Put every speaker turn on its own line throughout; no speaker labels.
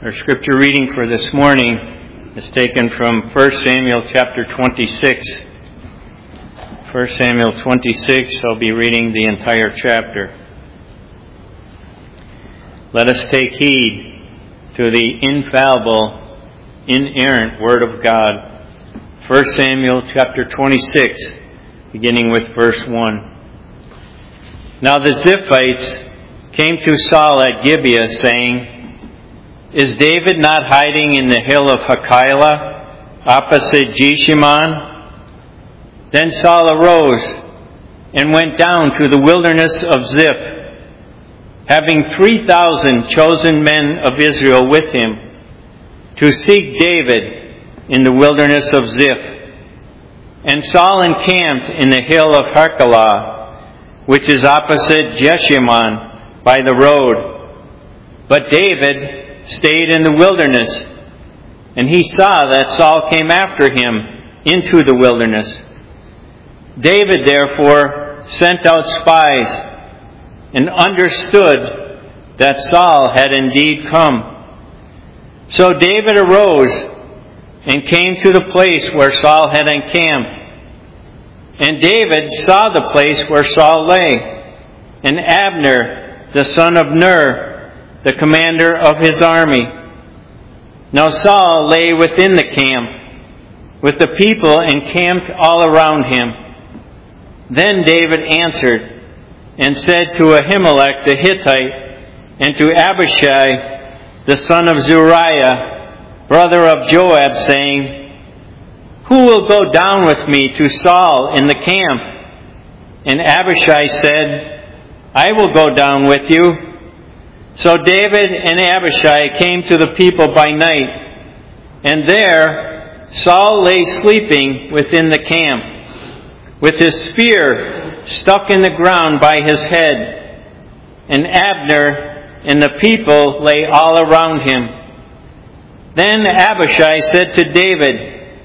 Our scripture reading for this morning is taken from 1 Samuel chapter 26. 1 Samuel 26, I'll be reading the entire chapter. Let us take heed to the infallible, inerrant Word of God. 1 Samuel chapter 26, beginning with verse 1. Now the Ziphites came to Saul at Gibeah, saying, "Is David not hiding in the hill of Hachilah, opposite Jeshimon?" Then Saul arose and went down to the wilderness of Ziph, having 3,000 chosen men of Israel with him, to seek David in the wilderness of Ziph. And Saul encamped in the hill of Hachilah, which is opposite Jeshimon by the road. But David stayed in the wilderness, and he saw that Saul came after him into the wilderness. David therefore sent out spies and understood that Saul had indeed come. So David arose and came to the place where Saul had encamped. And David saw the place where Saul lay, and Abner, the son of Ner, the commander of his army. Now Saul lay within the camp, with the people encamped all around him. Then David answered and said to Ahimelech the Hittite and to Abishai the son of Zeruiah, brother of Joab, saying, "Who will go down with me to Saul in the camp?" And Abishai said, "I will go down with you." So David and Abishai came to the people by night, and there Saul lay sleeping within the camp, with his spear stuck in the ground by his head, and Abner and the people lay all around him. Then Abishai said to David,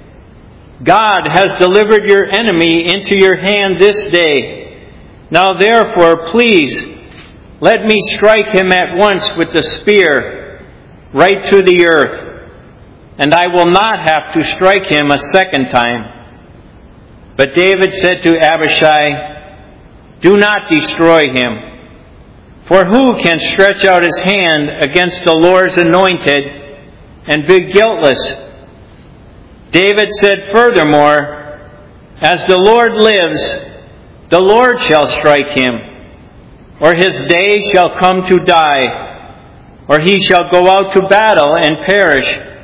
"God has delivered your enemy into your hand this day. Now therefore, please, let me strike him at once with the spear, right to the earth, and I will not have to strike him a second time." But David said to Abishai, "Do not destroy him, for who can stretch out his hand against the Lord's anointed and be guiltless?" David said furthermore, "As the Lord lives, the Lord shall strike him, or his day shall come to die, or he shall go out to battle and perish.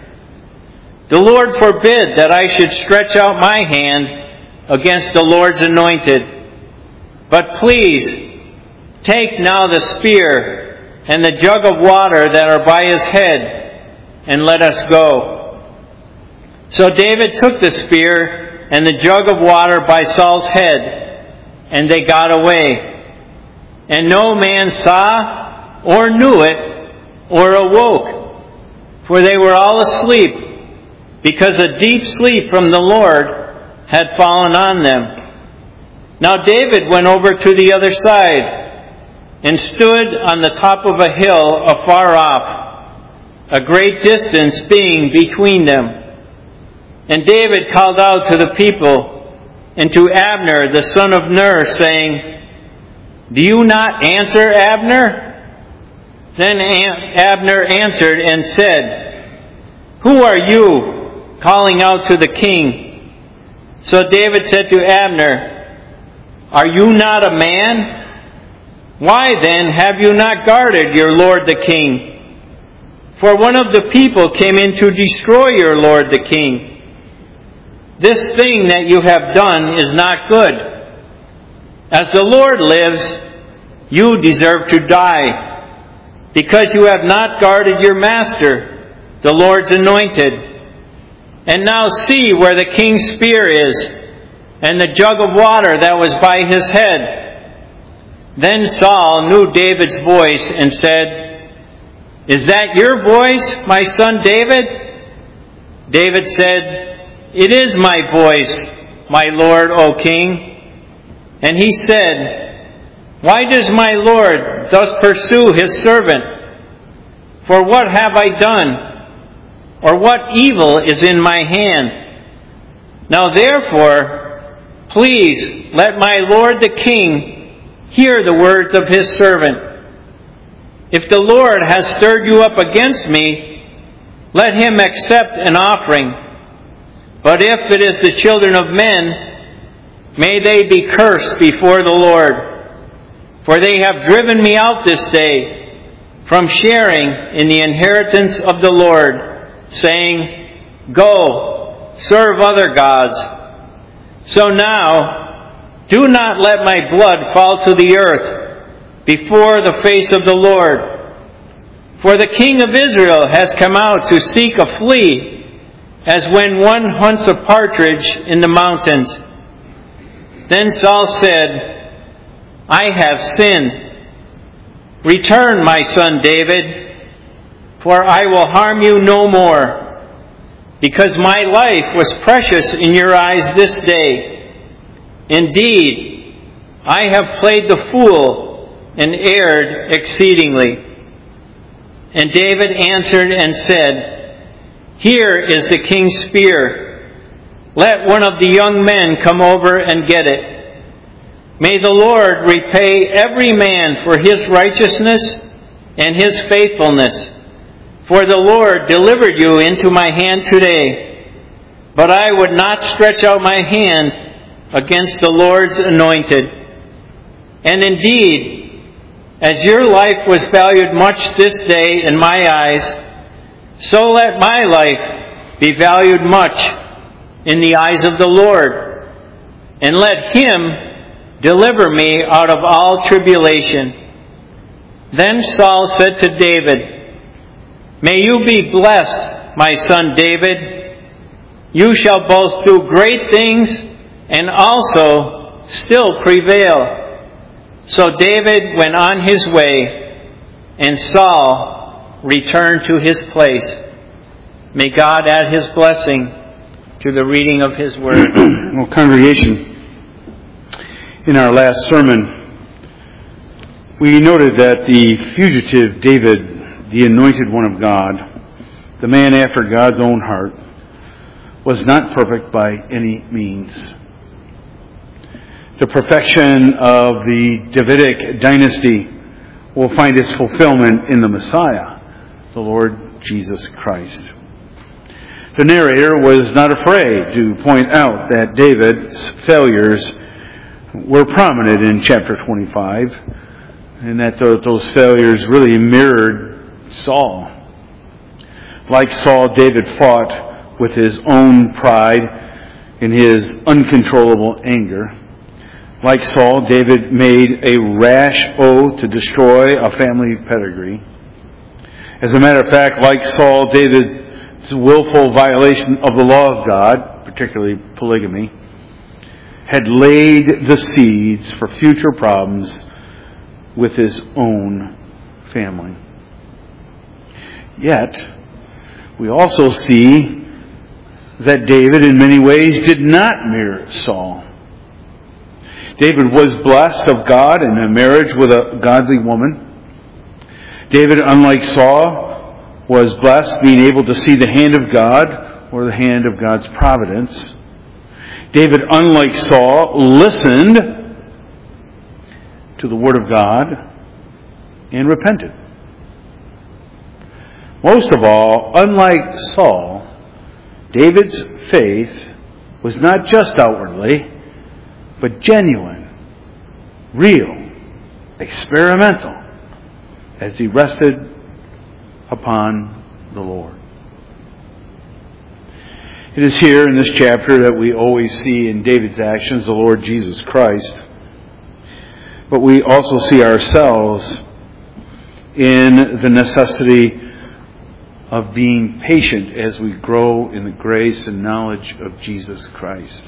The Lord forbid that I should stretch out my hand against the Lord's anointed. But please, take now the spear and the jug of water that are by his head, and let us go." So David took the spear and the jug of water by Saul's head, and they got away. And no man saw or knew it or awoke, for they were all asleep, because a deep sleep from the Lord had fallen on them. Now David went over to the other side and stood on the top of a hill afar off, a great distance being between them. And David called out to the people and to Abner the son of Ner, saying, "Do you not answer, Abner?" Then Abner answered and said, "Who are you calling out to the king?" So David said to Abner, "Are you not a man? Why then have you not guarded your lord the king? For one of the people came in to destroy your lord the king. This thing that you have done is not good. As the Lord lives, you deserve to die, because you have not guarded your master, the Lord's anointed. And now see where the king's spear is, and the jug of water that was by his head." Then Saul knew David's voice and said, "Is that your voice, my son David?" David said, "It is my voice, my lord, O king." And he said, "Why does my lord thus pursue his servant? For what have I done? or what evil is in my hand? Now therefore, please let my lord the king hear the words of his servant. If the Lord has stirred you up against me, let him accept an offering. But if it is the children of men, may they be cursed before the Lord. For they have driven me out this day from sharing in the inheritance of the Lord, saying, Go, serve other gods. So now, do not let my blood fall to the earth before the face of the Lord. For the king of Israel has come out to seek a flea, as when one hunts a partridge in the mountains. Then Saul said, I have sinned. Return, my son David, for I will harm you no more, because my life was precious in your eyes this day. Indeed, I have played the fool and erred exceedingly. And David answered and said, Here is the king's spear. Let one of the young men come over and get it. May the Lord repay every man for his righteousness and his faithfulness. For the Lord delivered you into my hand today. But I would not stretch out my hand against the Lord's anointed. And indeed, as your life was valued much this day in my eyes, so let my life be valued much in the eyes of the Lord. And let him deliver me out of all tribulation. Then Saul said to David, May you be blessed, my son David. You shall both do great things and also still prevail. So David went on his way, and Saul returned to his place. May God add his blessing to the reading of his word.
Well, congregation, in our last sermon, we noted that the fugitive David, the anointed one of God, the man after God's own heart, was not perfect by any means. The perfection of the Davidic dynasty will find its fulfillment in the Messiah, the Lord Jesus Christ. The narrator was not afraid to point out that David's failures were prominent in chapter 25, and that those failures really mirrored Saul. Like Saul, David fought with his own pride and his uncontrollable anger. Like Saul, David made a rash oath to destroy a family pedigree. As a matter of fact, like Saul, David's willful violation of the law of God, particularly polygamy, had laid the seeds for future problems with his own family. Yet, we also see that David in many ways did not mirror Saul. David was blessed of God in a marriage with a godly woman. David, unlike Saul, was blessed being able to see the hand of God or the hand of God's providence. David, unlike Saul, listened to the Word of God and repented. Most of all, unlike Saul, David's faith was not just outwardly, but genuine, real, experimental, as he rested upon the Lord. It is here in this chapter that we always see in David's actions the Lord Jesus Christ. But we also see ourselves in the necessity of being patient as we grow in the grace and knowledge of Jesus Christ.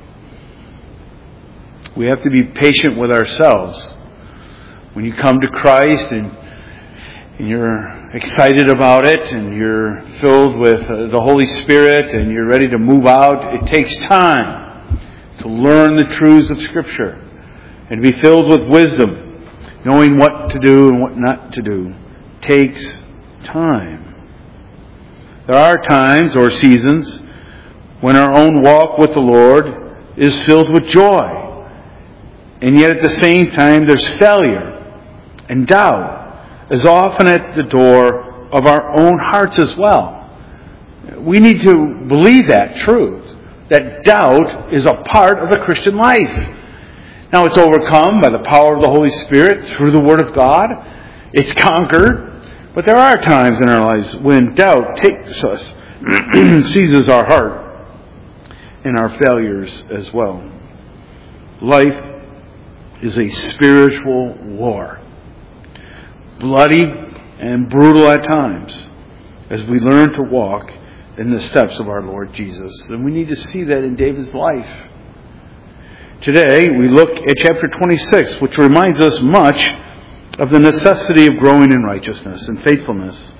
We have to be patient with ourselves. When you come to Christ and you're excited about it and you're filled with the Holy Spirit and you're ready to move out, it takes time to learn the truths of Scripture and be filled with wisdom, knowing what to do and what not to do. It takes time. There are times or seasons when our own walk with the Lord is filled with joy. And yet at the same time there's failure and doubt as often at the door of our own hearts as well. We need to believe that truth, that doubt is a part of the Christian life. Now it's overcome by the power of the Holy Spirit through the Word of God. It's conquered. But there are times in our lives when doubt takes us, seizes our heart, and our failures as well. Life is a spiritual war. Bloody and brutal at times as we learn to walk in the steps of our Lord Jesus. And we need to see that in David's life. Today we look at chapter 26, which reminds us much of the necessity of growing in righteousness and faithfulness.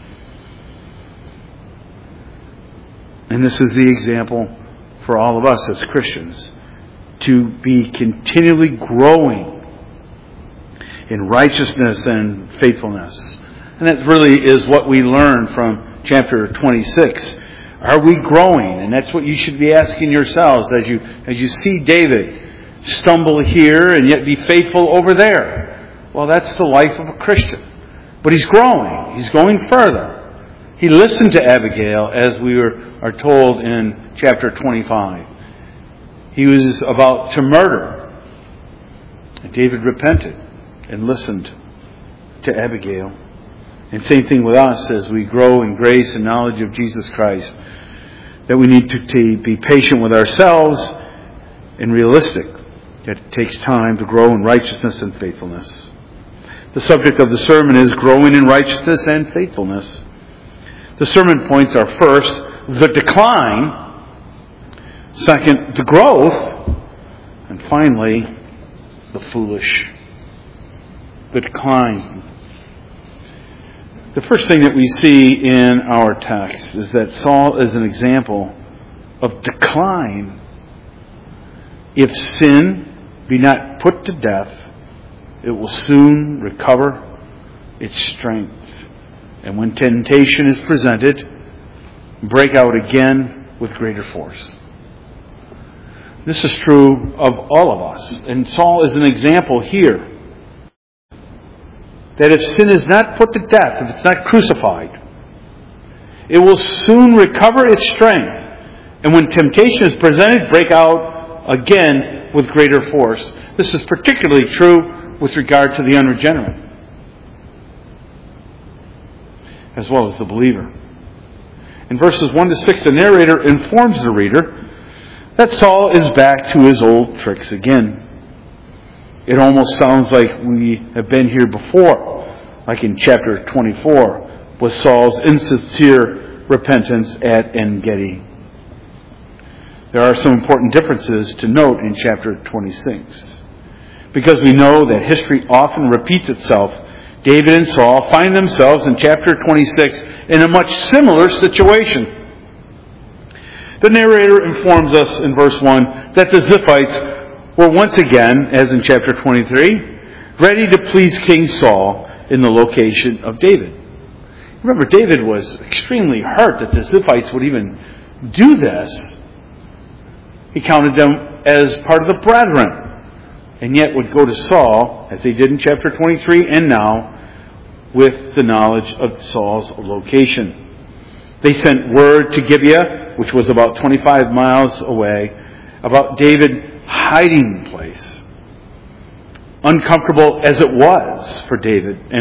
And this is the example for all of us as Christians, to be continually growing in righteousness and faithfulness. And that really is what we learn from chapter 26. Are we growing? And that's what you should be asking yourselves as you see David stumble here and yet be faithful over there. Well, that's the life of a Christian. But he's growing. He's going further. He listened to Abigail, as we are told in chapter 25. He was about to murder. And David repented and listened to Abigail. And same thing with us as we grow in grace and knowledge of Jesus Christ. That we need to be patient with ourselves and realistic. That it takes time to grow in righteousness and faithfulness. The subject of the sermon is growing in righteousness and faithfulness. The sermon points are first, the decline. Second, the growth. And finally, the foolish. The decline. The first thing that we see in our text is that Saul is an example of decline. If sin be not put to death, it will soon recover its strength. And when temptation is presented, break out again with greater force. This is true of all of us. And Saul is an example here. That if sin is not put to death, if it's not crucified, it will soon recover its strength. And when temptation is presented, break out again with greater force. This is particularly true with regard to the unregenerate, as well as the believer. In verses 1 to 6, the narrator informs the reader that Saul is back to his old tricks again. It almost sounds like we have been here before, like in chapter 24, with Saul's insincere repentance at En-Gedi. There are some important differences to note in chapter 26. Because we know that history often repeats itself, David and Saul find themselves in chapter 26 in a much similar situation. The narrator informs us in verse 1 that the Ziphites were once again, as in chapter 23, ready to please King Saul in the location of David. Remember, David was extremely hurt that the Ziphites would even do this. He counted them as part of the brethren. And yet would go to Saul, as they did in chapter 23 and now, with the knowledge of Saul's location. They sent word to Gibeah, which was about 25 miles away, about David's hiding place. Uncomfortable as it was for David and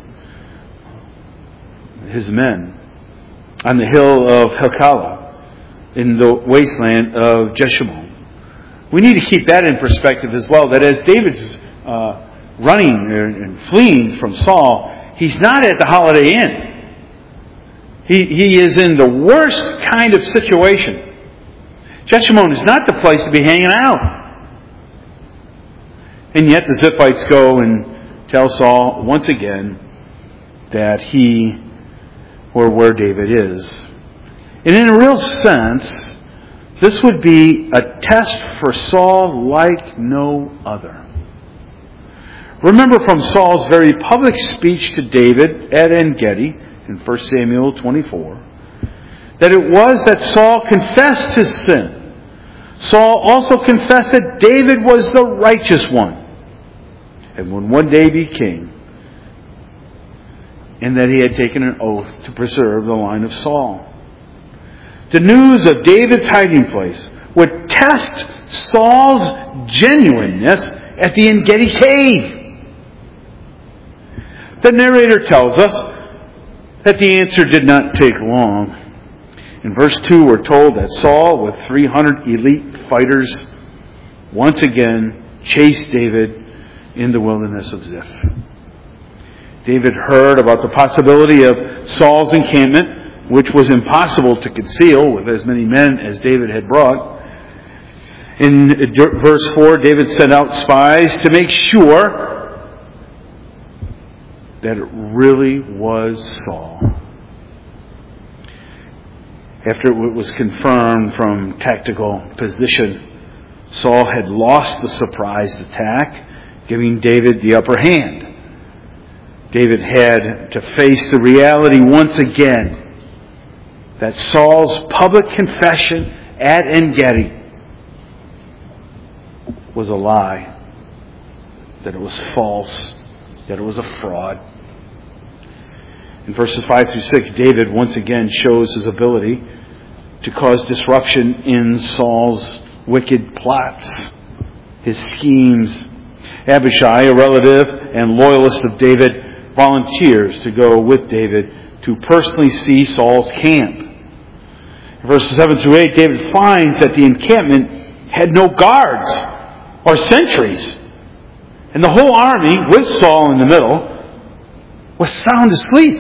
his men on the hill of Helkala in the wasteland of Jeshimon. We need to keep that in perspective as well, that as David's running and fleeing from Saul, he's not at the Holiday Inn. He is in the worst kind of situation. Jeshimon is not the place to be hanging out. And yet the Ziphites go and tell Saul once again that he, or where David is. And in a real sense, this would be a test for Saul like no other. Remember from Saul's very public speech to David at En-Gedi in 1 Samuel 24, that it was that Saul confessed his sin. Saul also confessed that David was the righteous one, and would one day be king, and that he had taken an oath to preserve the line of Saul. The news of David's hiding place would test Saul's genuineness at the En-Gedi cave. The narrator tells us that the answer did not take long. In verse 2, we're told that Saul, with 300 elite fighters, once again chased David in the wilderness of Ziph. David heard about the possibility of Saul's encampment, which was impossible to conceal with as many men as David had brought. In verse 4, David sent out spies to make sure that it really was Saul. After it was confirmed from tactical position, Saul had lost the surprise attack, giving David the upper hand. David had to face the reality once again that Saul's public confession at En-Gedi was a lie, that it was false, that it was a fraud. In verses 5 through 6, David once again shows his ability to cause disruption in Saul's wicked plots, his schemes. Abishai, a relative and loyalist of David, volunteers to go with David to personally see Saul's camp. In verses 7 through 8, David finds that the encampment had no guards or sentries, and the whole army, with Saul in the middle, was sound asleep.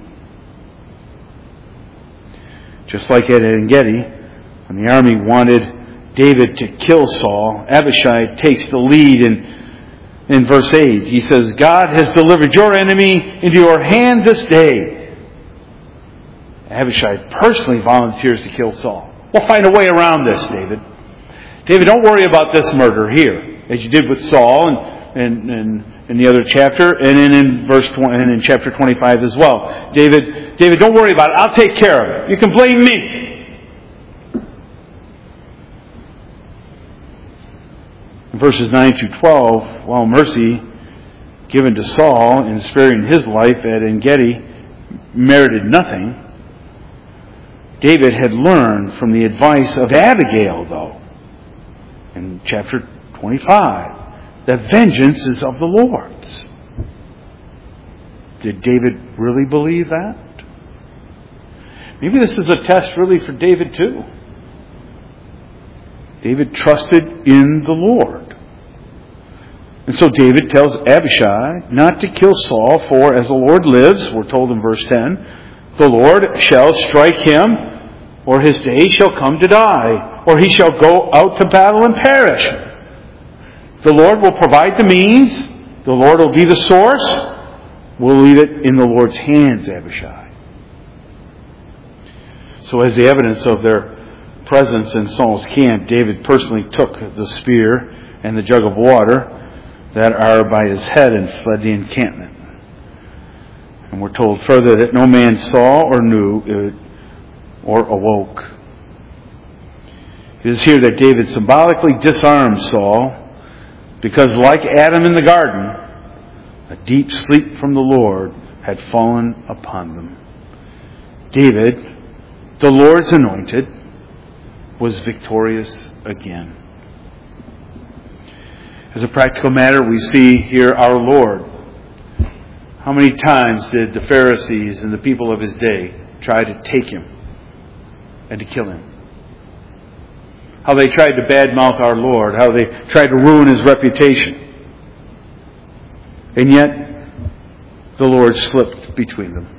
Just like at En-Gedi, when the army wanted David to kill Saul, Abishai takes the lead in verse 8. He says, God has delivered your enemy into your hand this day. Abishai personally volunteers to kill Saul. We'll find a way around this, David. David, don't worry about this murder here, as you did with Saul and in the other chapter, and in verse 20, and in chapter 25 as well. David, don't worry about it. I'll take care of it. You can blame me. In verses 9 through 12, while mercy given to Saul in sparing his life at En-Gedi merited nothing, David had learned from the advice of Abigail, though, in chapter 25, that vengeance is of the Lord's. Did David really believe that? Maybe this is a test really for David too. David trusted in the Lord. And so David tells Abishai not to kill Saul, for as the Lord lives, we're told in verse 10, the Lord shall strike him, or his days shall come to die, or he shall go out to battle and perish. The Lord will provide the means. The Lord will be the source. We'll leave it in the Lord's hands, Abishai. So as the evidence of their presence in Saul's camp, David personally took the spear and the jug of water that are by his head and fled the encampment. And we're told further that no man saw or knew it or awoke. It is here that David symbolically disarmed Saul, because like Adam in the garden, a deep sleep from the Lord had fallen upon them. David, the Lord's anointed, was victorious again. As a practical matter, we see here our Lord. How many times did the Pharisees and the people of his day try to take him and to kill him? How they tried to badmouth our Lord, how they tried to ruin his reputation. And yet, the Lord slipped between them.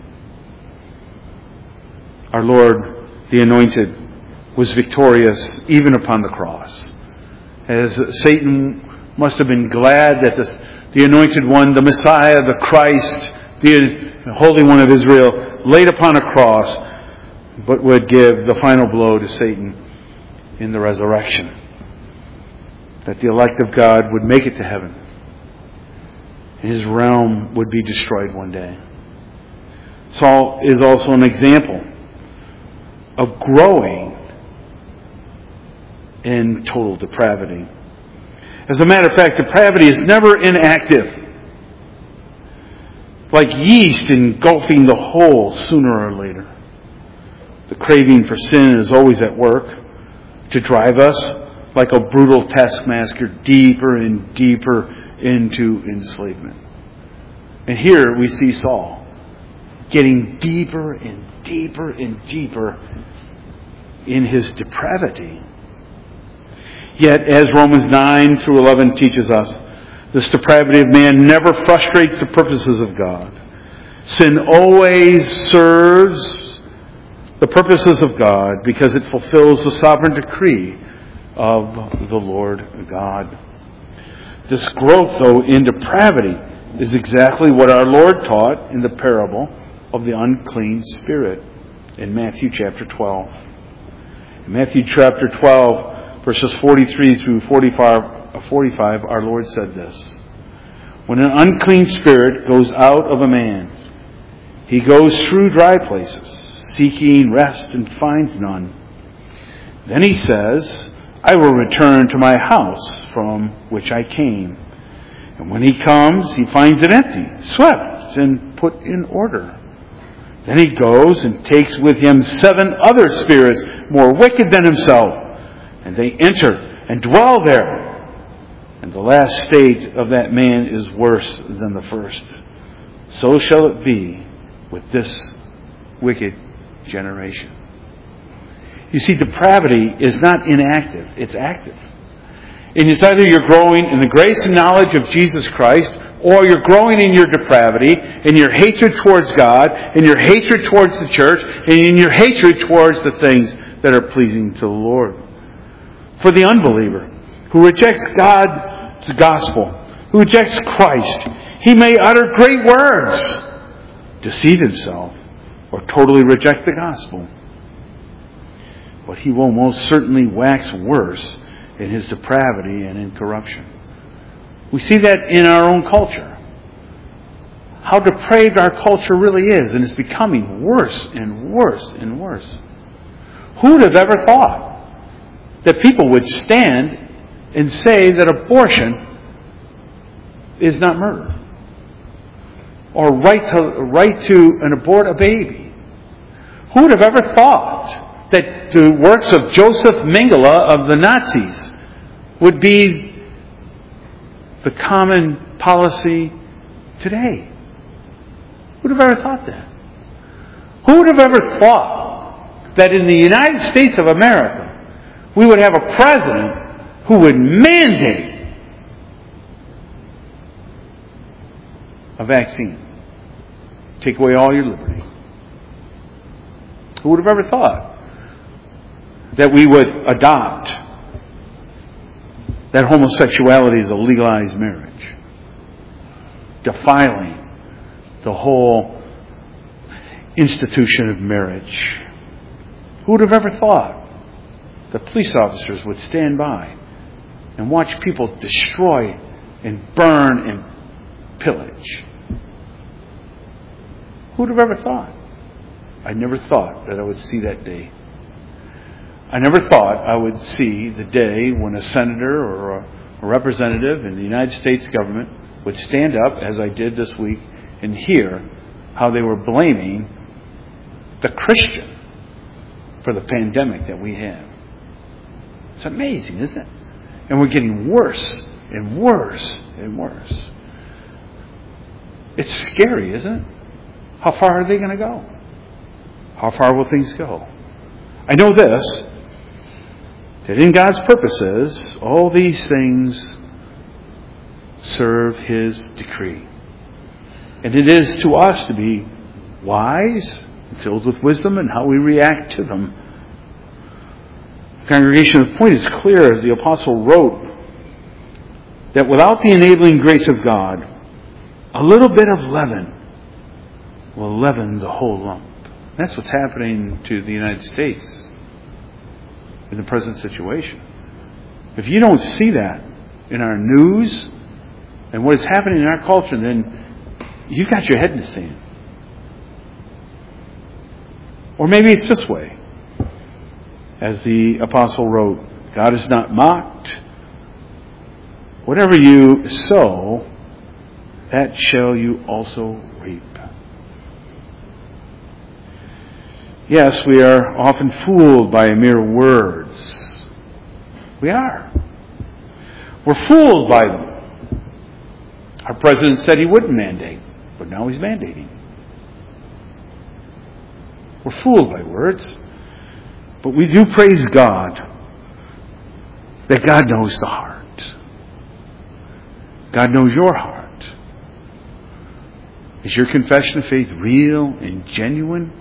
Our Lord, the Anointed, was victorious even upon the cross. As Satan must have been glad that the Anointed One, the Messiah, the Christ, the Holy One of Israel, laid upon a cross, but would give the final blow to Satan in the resurrection. That the elect of God would make it to heaven. His realm would be destroyed one day. Saul is also an example of growing in total depravity. As a matter of fact, depravity is never inactive. Like yeast engulfing the whole sooner or later. The craving for sin is always at work to drive us, like a brutal taskmaster, deeper and deeper into enslavement. And here we see Saul getting deeper and deeper and deeper in his depravity. Yet, as Romans 9 through 11 teaches us, this depravity of man never frustrates the purposes of God. Sin always serves the purposes of God because it fulfills the sovereign decree of the Lord God. This growth, though, in depravity is exactly what our Lord taught in the parable of the unclean spirit in Matthew chapter 12. In Matthew chapter 12, verses 43 through 45, our Lord said this: when an unclean spirit goes out of a man, he goes through dry places, seeking rest and finds none. Then he says, I will return to my house from which I came. And when he comes, he finds it empty, swept, and put in order. Then he goes and takes with him 7 other spirits more wicked than himself, and they enter and dwell there. And the last state of that man is worse than the first. So shall it be with this wicked generation. You see, depravity is not inactive, it's active. And it's either you're growing in the grace and knowledge of Jesus Christ, or you're growing in your depravity, in your hatred towards God, in your hatred towards the church, and in your hatred towards the things that are pleasing to the Lord. For the unbeliever who rejects God's gospel, who rejects Christ, he may utter great words, deceive himself, or totally reject the gospel. But he will most certainly wax worse in his depravity and in corruption. We see that in our own culture. How depraved our culture really is, and it's becoming worse and worse and worse. Who would have ever thought that people would stand and say that abortion is not murder? Or right to abort a baby? Who would have ever thought that the works of Joseph Mengele of the Nazis would be the common policy today? Who would have ever thought that? Who would have ever thought that in the United States of America we would have a president who would mandate a vaccine, take away all your liberty? Who would have ever thought that we would adopt that homosexuality is a legalized marriage, defiling the whole institution of marriage? Who would have ever thought that police officers would stand by and watch people destroy and burn and pillage? Who would have ever thought? I never thought that I would see that day. I never thought I would see the day when a senator or a representative in the United States government would stand up, as I did this week, and hear how they were blaming the Christian for the pandemic that we have. It's amazing, isn't it? And we're getting worse and worse and worse. It's scary, isn't it? How far are they going to go? How far will things go? I know this, that in God's purposes, all these things serve His decree. And it is to us to be wise, filled with wisdom, in how we react to them. Congregation, the point is clear, as the Apostle wrote, that without the enabling grace of God, a little bit of leaven will leaven the whole lump. That's what's happening to the United States in the present situation. If you don't see that in our news and what is happening in our culture, then you've got your head in the sand. Or maybe it's this way. As the apostle wrote, God is not mocked. Whatever you sow, that shall you also reap. Yes, we are often fooled by mere words. We are. We're fooled by them. Our president said he wouldn't mandate, but now he's mandating. We're fooled by words. But we do praise God that God knows the heart. God knows your heart. Is your confession of faith real and genuine?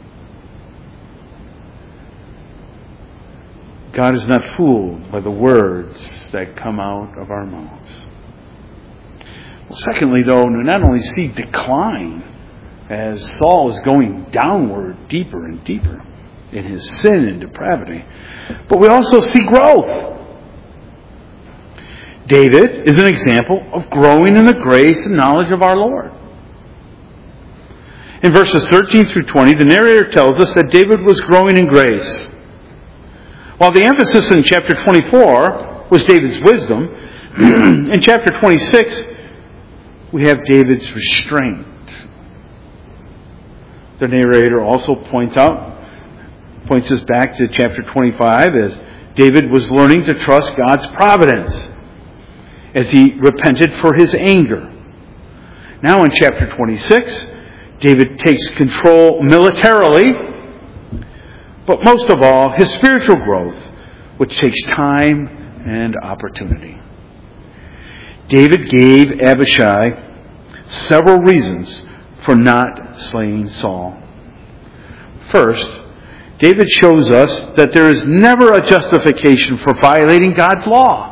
God is not fooled by the words that come out of our mouths. Well, secondly, though, we not only see decline as Saul is going downward deeper and deeper in his sin and depravity, but we also see growth. David is an example of growing in the grace and knowledge of our Lord. In verses 13 through 20, the narrator tells us that David was growing in grace. While the emphasis in chapter 24 was David's wisdom, in chapter 26, we have David's restraint. The narrator also points us back to chapter 25 as David was learning to trust God's providence as he repented for his anger. Now in chapter 26, David takes control militarily, but most of all, his spiritual growth, which takes time and opportunity. David gave Abishai several reasons for not slaying Saul. First, David shows us that there is never a justification for violating God's law.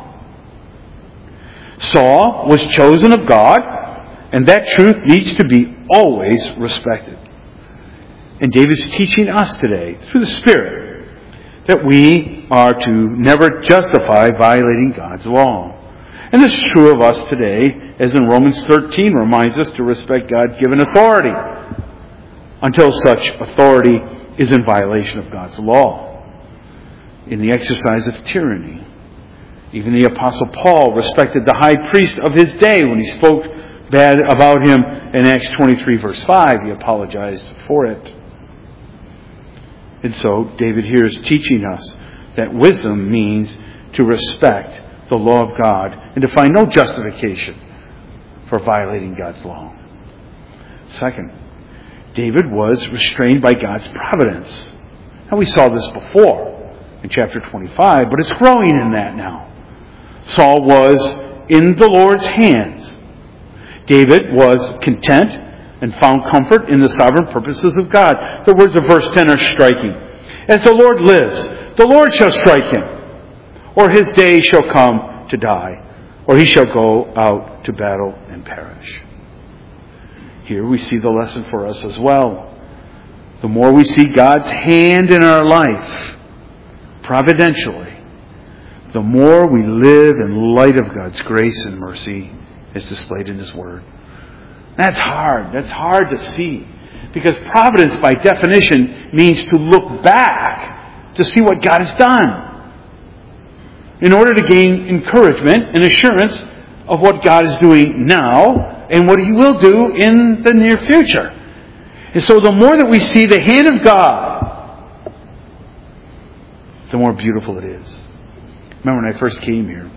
Saul was chosen of God, and that truth needs to be always respected. And David's teaching us today, through the Spirit, that we are to never justify violating God's law. And this is true of us today, as in Romans 13 reminds us to respect God-given authority until such authority is in violation of God's law, in the exercise of tyranny. Even the Apostle Paul respected the high priest of his day when he spoke bad about him in Acts 23 verse 5. He apologized for it. And so David here is teaching us that wisdom means to respect the law of God and to find no justification for violating God's law. Second, David was restrained by God's providence. Now we saw this before in chapter 25, but it's growing in that now. Saul was in the Lord's hands. David was content and found comfort in the sovereign purposes of God. The words of verse 10 are striking. As the Lord lives, the Lord shall strike him, or his day shall come to die, or he shall go out to battle and perish. Here we see the lesson for us as well. The more we see God's hand in our life, providentially, the more we live in light of God's grace and mercy as displayed in His Word. That's hard. That's hard to see. Because providence, by definition, means to look back to see what God has done, in order to gain encouragement and assurance of what God is doing now and what He will do in the near future. And so the more that we see the hand of God, the more beautiful it is. Remember when I first came here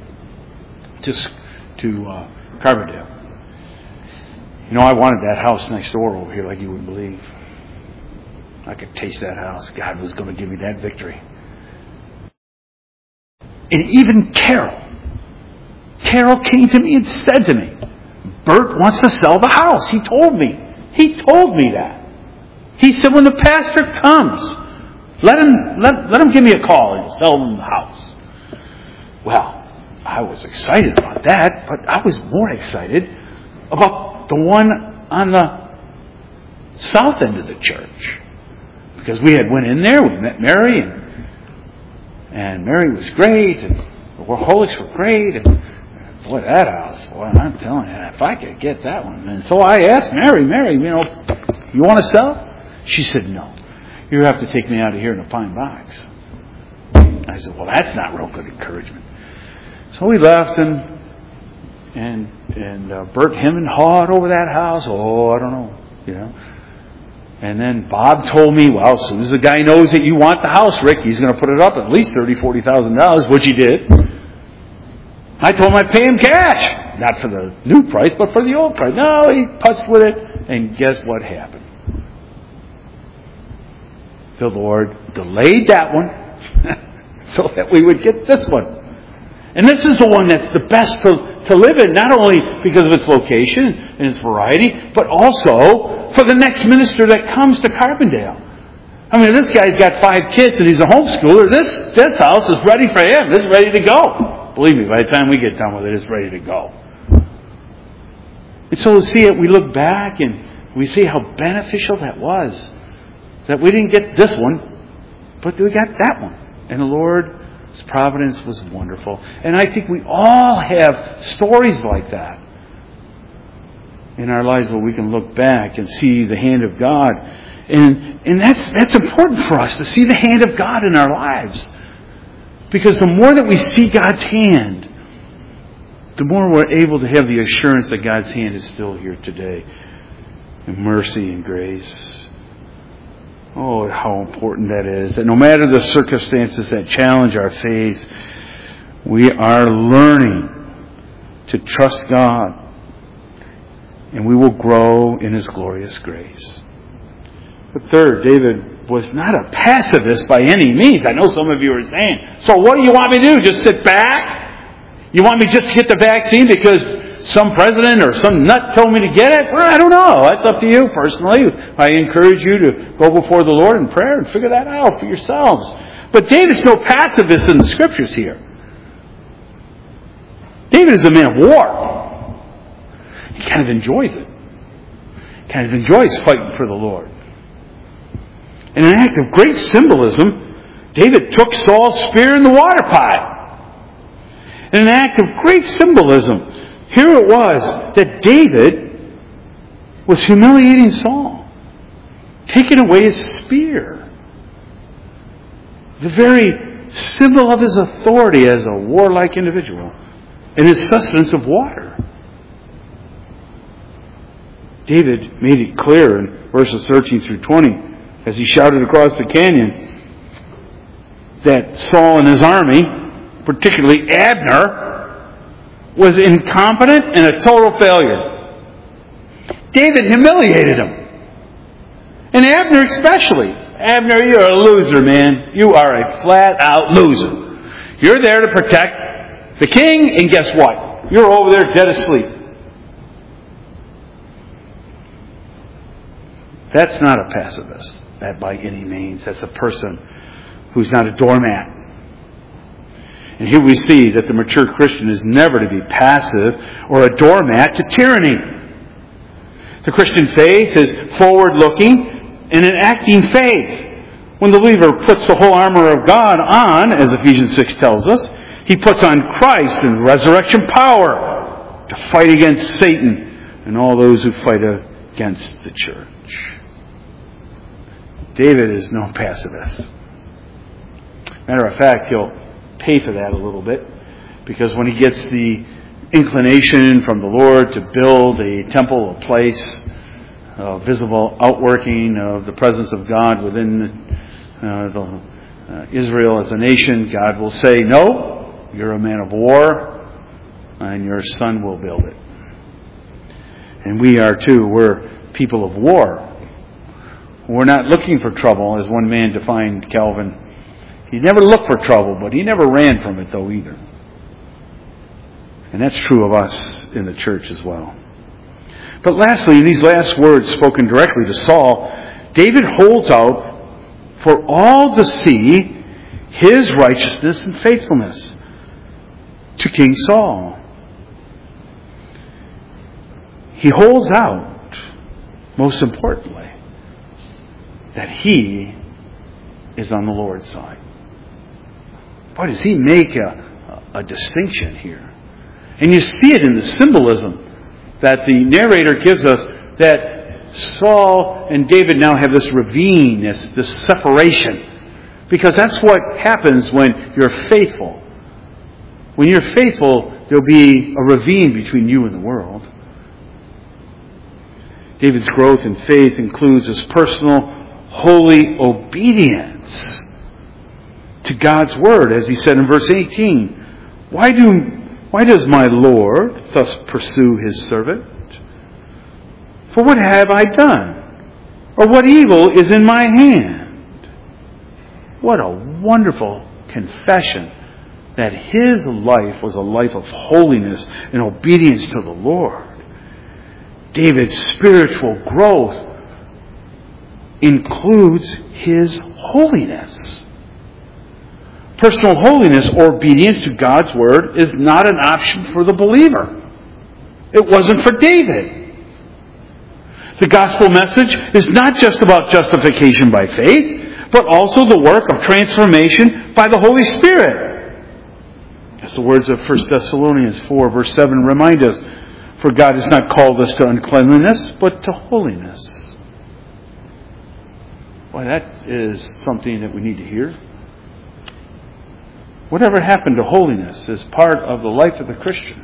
to Carbondale? You know, I wanted that house next door over here like you wouldn't believe. I could taste that house. God was going to give me that victory. And even Carol came to me and said to me, Bert wants to sell the house. He told me that. He said, when the pastor comes, let him give me a call and sell him the house. Well, I was excited about that, but I was more excited about the one on the south end of the church. Because we had went in there, we met Mary, and Mary was great, and the Warholics were great, and boy, that house, boy, I'm telling you, if I could get that one. And so I asked Mary, you want to sell? She said, no. You have to take me out of here in a pine box. I said, well, that's not real good encouragement. So we left, and Bert hemmed and hawed over that house. Oh, I don't know, And then Bob told me, well, as soon as the guy knows that you want the house, Rick, he's going to put it up at least $30,000, $40,000, which he did. I told him I'd pay him cash. Not for the new price, but for the old price. No, he putzed with it, and guess what happened? The Lord delayed that one so that we would get this one. And this is the one that's the best to live in, not only because of its location and its variety, but also for the next minister that comes to Carbondale. I mean, this guy's got 5 kids and he's a homeschooler. This house is ready for him. It's ready to go. Believe me, by the time we get done with it, it's ready to go. And so we look back and we see how beneficial that was. That we didn't get this one, but we got that one. And the Lord's providence was wonderful. And I think we all have stories like that in our lives where we can look back and see the hand of God. And that's important for us, to see the hand of God in our lives. Because the more that we see God's hand, the more we're able to have the assurance that God's hand is still here today. And mercy and grace. Oh, how important that is. That no matter the circumstances that challenge our faith, we are learning to trust God. And we will grow in His glorious grace. But third, David was not a pacifist by any means. I know some of you are saying, so what do you want me to do? Just sit back? You want me just to get the vaccine because some president or some nut told me to get it? Well, I don't know. That's up to you personally. I encourage you to go before the Lord in prayer and figure that out for yourselves. But David's no pacifist in the Scriptures here. David is a man of war. He kind of enjoys it. Kind of enjoys fighting for the Lord. In an act of great symbolism, David took Saul's spear in the water pot. In an act of great symbolism, here it was that David was humiliating Saul, taking away his spear. The very symbol of his authority as a warlike individual and his sustenance of water. David made it clear in verses 13 through 20 as he shouted across the canyon that Saul and his army, particularly Abner, was incompetent and a total failure. David humiliated him. And Abner especially. Abner, you're a loser, man. You are a flat-out loser. You're there to protect the king, and guess what? You're over there dead asleep. That's not a pacifist. That by any means. That's a person who's not a doormat. And here we see that the mature Christian is never to be passive or a doormat to tyranny. The Christian faith is forward-looking and an acting faith. When the believer puts the whole armor of God on, as Ephesians 6 tells us, he puts on Christ and resurrection power to fight against Satan and all those who fight against the church. David is no pacifist. Matter of fact, he'll pay for that a little bit, because when he gets the inclination from the Lord to build a temple, a place, a visible outworking of the presence of God within Israel as a nation, God will say, no, you're a man of war, and your son will build it. And we are too. We're people of war. We're not looking for trouble, as one man defined Calvin. He never looked for trouble, but he never ran from it, though, either. And that's true of us in the church as well. But lastly, in these last words spoken directly to Saul, David holds out for all to see his righteousness and faithfulness to King Saul. He holds out, most importantly, that he is on the Lord's side. Boy, does he make a distinction here. And you see it in the symbolism that the narrator gives us, that Saul and David now have this ravine, this separation Because that's what happens when you're faithful. When you're faithful, there'll be a ravine between you and the world. David's growth in faith includes his personal, holy obedience to God's Word, as he said in verse 18. Why does my Lord thus pursue his servant? For what have I done? Or what evil is in my hand? What a wonderful confession that his life was a life of holiness and obedience to the Lord. David's spiritual growth includes his holiness. Personal holiness or obedience to God's Word is not an option for the believer. It wasn't for David. The gospel message is not just about justification by faith, but also the work of transformation by the Holy Spirit. As the words of 1 Thessalonians 4, verse 7 remind us, for God has not called us to uncleanliness, but to holiness. Boy, that is something that we need to hear. Whatever happened to holiness is part of the life of the Christian.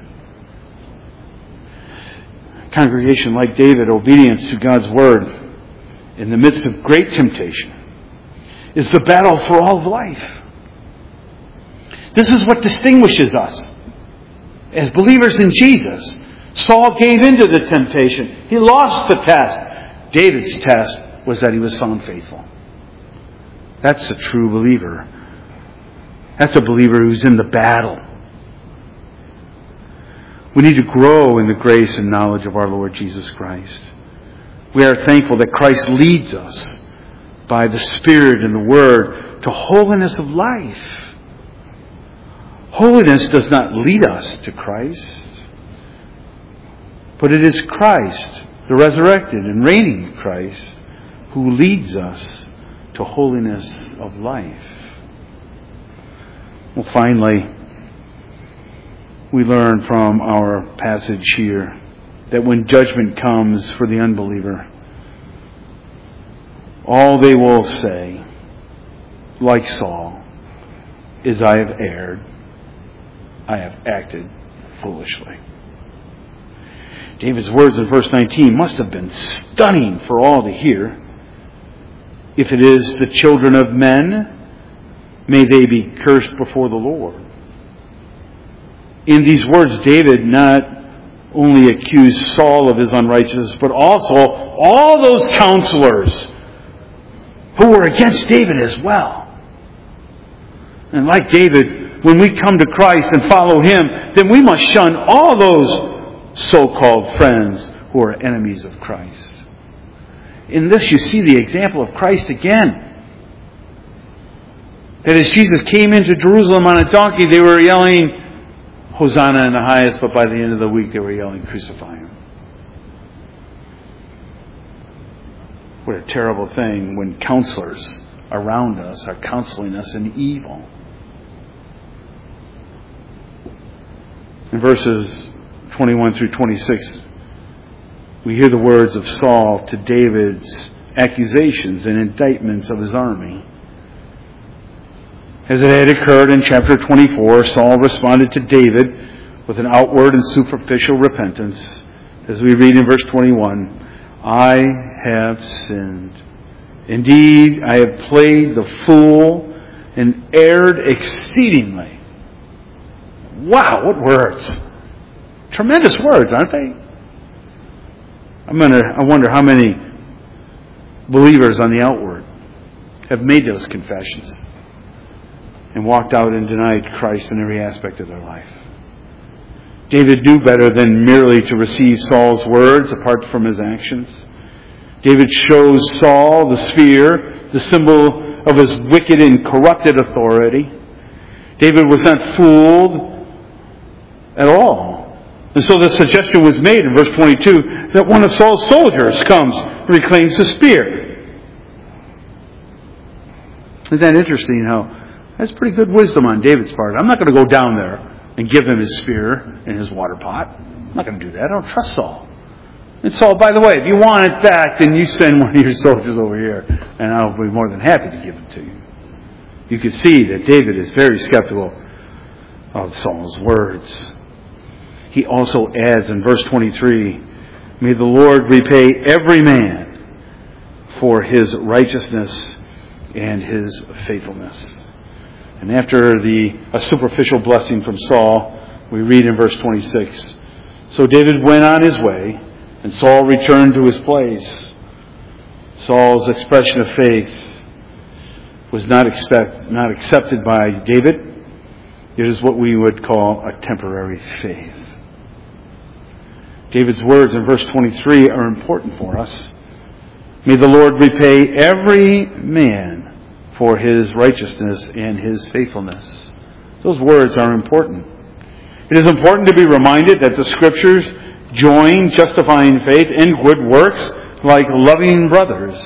A congregation like David, obedience to God's Word in the midst of great temptation is the battle for all of life. This is what distinguishes us as believers in Jesus. Saul gave into the temptation. He lost the test. David's test was that he was found faithful. That's a true believer. That's a believer who's in the battle. We need to grow in the grace and knowledge of our Lord Jesus Christ. We are thankful that Christ leads us by the Spirit and the Word to holiness of life. Holiness does not lead us to Christ, but it is Christ, the resurrected and reigning Christ, who leads us to holiness of life. Well, finally, we learn from our passage here that when judgment comes for the unbeliever, all they will say, like Saul, is, I have erred. I have acted foolishly. David's words in verse 19 must have been stunning for all to hear. If it is the children of men, may they be cursed before the Lord. In these words, David not only accused Saul of his unrighteousness, but also all those counselors who were against David as well. And like David, when we come to Christ and follow Him, then we must shun all those so-called friends who are enemies of Christ. In this you see the example of Christ again. That as Jesus came into Jerusalem on a donkey, they were yelling, Hosanna in the highest, but by the end of the week they were yelling, crucify Him. What a terrible thing when counselors around us are counseling us in evil. In verses 21 through 26, we hear the words of Saul to David's accusations and indictments of his army. As it had occurred in chapter 24, Saul responded to David with an outward and superficial repentance. As we read in verse 21, I have sinned. Indeed, I have played the fool and erred exceedingly. Wow, what words. Tremendous words, aren't they? I wonder how many believers on the outward have made those confessions and walked out and denied Christ in every aspect of their life. David knew better than merely to receive Saul's words apart from his actions. David shows Saul the sphere, the symbol of his wicked and corrupted authority. David was not fooled at all. And so the suggestion was made in verse 22 that one of Saul's soldiers comes and reclaims the spear. Isn't that interesting how that's pretty good wisdom on David's part? I'm not going to go down there and give him his spear and his water pot. I'm not going to do that. I don't trust Saul. And Saul, by the way, if you want it back, then you send one of your soldiers over here, and I'll be more than happy to give it to you. You can see that David is very skeptical of Saul's words. He also adds in verse 23, may the Lord repay every man for his righteousness and his faithfulness. And after a superficial blessing from Saul, we read in verse 26, so David went on his way, and Saul returned to his place. Saul's expression of faith was not accepted by David. It is what we would call a temporary faith. David's words in verse 23 are important for us. May the Lord repay every man for his righteousness and his faithfulness. Those words are important. It is important to be reminded that the Scriptures join justifying faith and good works like loving brothers.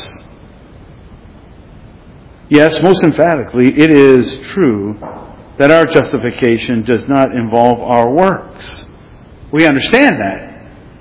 Yes, most emphatically, it is true that our justification does not involve our works. We understand that.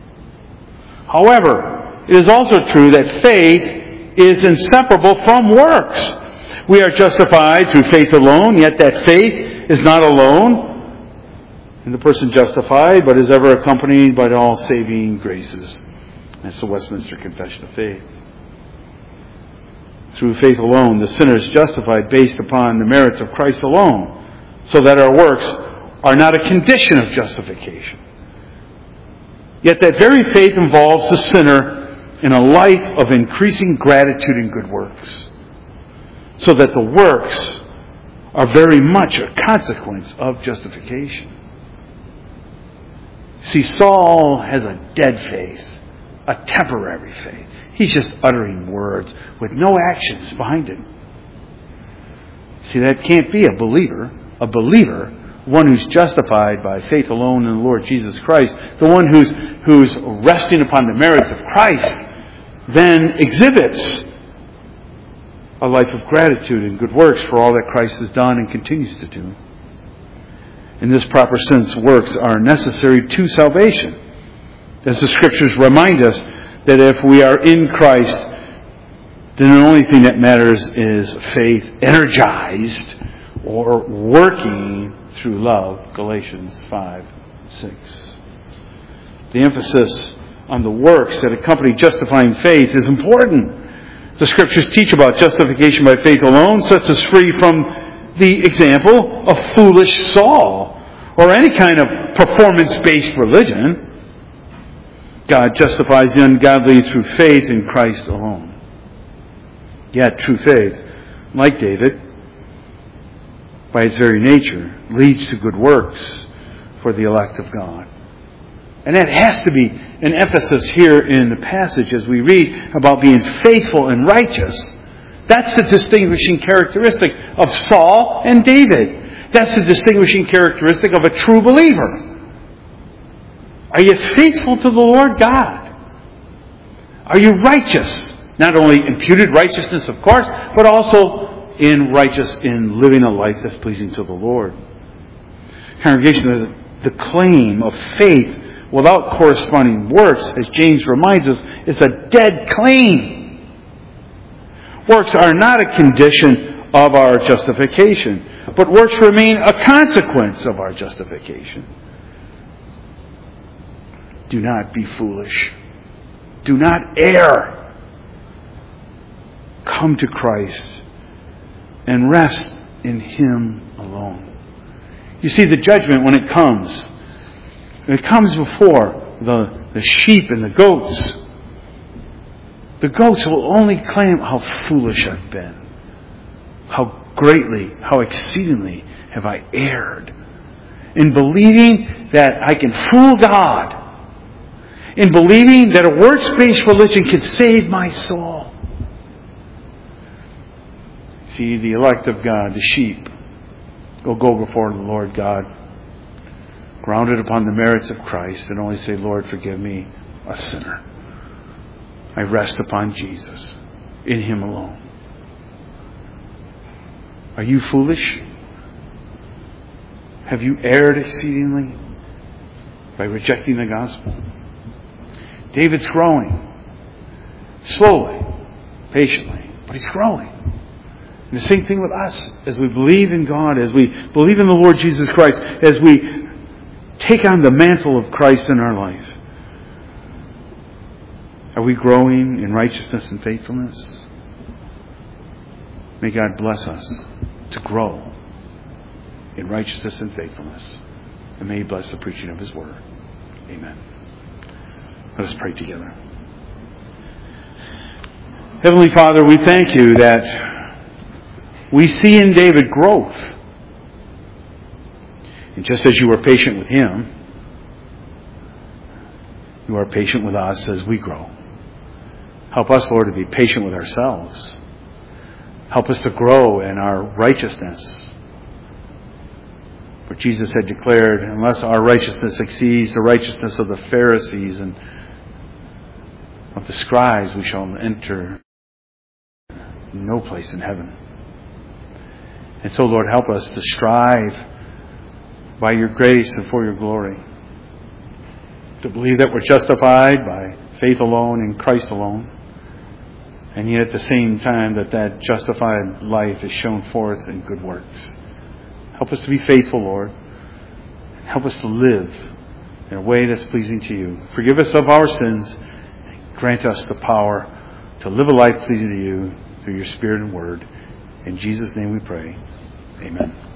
However, it is also true that faith is inseparable from works. We are justified through faith alone, yet that faith is not alone in the person justified, but is ever accompanied by all saving graces. That's the Westminster Confession of Faith. Through faith alone, the sinner is justified based upon the merits of Christ alone, so that our works are not a condition of justification. Yet that very faith involves the sinner in a life of increasing gratitude and good works, so that the works are very much a consequence of justification. See, Saul has a dead faith, a temporary faith. He's just uttering words with no actions behind it. See, that can't be a believer. A believer, one who's justified by faith alone in the Lord Jesus Christ, the one who's resting upon the merits of Christ, then exhibits a life of gratitude and good works for all that Christ has done and continues to do. In this proper sense, works are necessary to salvation. As the Scriptures remind us that if we are in Christ, then the only thing that matters is faith energized or working through love, Galatians 5:6. The emphasis on the works that accompany justifying faith is important. The Scriptures teach about justification by faith alone, sets us free from the example of foolish Saul or any kind of performance-based religion. God justifies the ungodly through faith in Christ alone. Yet true faith, like David, by its very nature, leads to good works for the elect of God. And that has to be an emphasis here in the passage as we read about being faithful and righteous. That's the distinguishing characteristic of Saul and David. That's the distinguishing characteristic of a true believer. Are you faithful to the Lord God? Are you righteous? Not only imputed righteousness, of course, but also in living a life that's pleasing to the Lord. Congregation, the claim of faith without corresponding works, as James reminds us, is a dead claim. Works are not a condition of our justification, but works remain a consequence of our justification. Do not be foolish. Do not err. Come to Christ and rest in Him alone. You see, the judgment, when it comes before the sheep and the goats. The goats will only claim how foolish I've been. How greatly, how exceedingly have I erred. In believing that I can fool God. In believing that a works-based religion can save my soul. See, the elect of God, the sheep, will go before the Lord God, grounded upon the merits of Christ, and only say, Lord, forgive me, a sinner. I rest upon Jesus, in Him alone. Are you foolish? Have you erred exceedingly by rejecting the gospel? David's growing. Slowly, patiently, but he's growing. And the same thing with us. As we believe in God, as we believe in the Lord Jesus Christ, as we take on the mantle of Christ in our life, are we growing in righteousness and faithfulness? May God bless us to grow in righteousness and faithfulness. And may He bless the preaching of His Word. Amen. Let us pray together. Heavenly Father, we thank You that we see in David growth. And just as You were patient with him, You are patient with us as we grow. Help us, Lord, to be patient with ourselves. Help us to grow in our righteousness. For Jesus had declared, unless our righteousness exceeds the righteousness of the Pharisees and of the scribes, we shall enter no place in heaven. And so, Lord, help us to strive by Your grace and for Your glory, to believe that we're justified by faith alone in Christ alone, and yet at the same time that justified life is shown forth in good works. Help us to be faithful, Lord. Help us to live in a way that's pleasing to You. Forgive us of our sins. Grant us the power to live a life pleasing to You through Your Spirit and Word. In Jesus' name we pray. Amen.